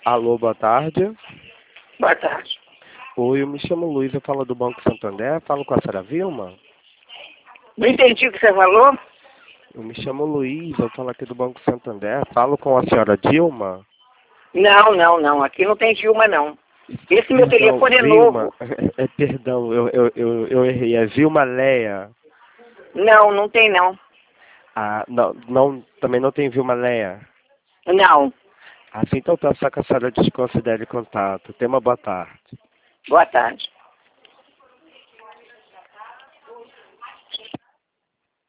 Alô, boa tarde. Boa tarde. Oi, eu me chamo Luiz, eu falo do Banco Santander, falo com a senhora Vilma? Não entendi o que você falou. Eu me chamo Luiz, eu falo aqui do Banco Santander, falo com a senhora Dilma? Não. Aqui não tem Dilma, não. Esse meu Perdão, telefone é Vilma, novo. perdão, eu errei, é Vilma Leia. Não tem não. Ah, não, também não tem Vilma Leia. Não. Assim, então peço que a senhora desconsidere contato. Tenha uma boa tarde. Boa tarde.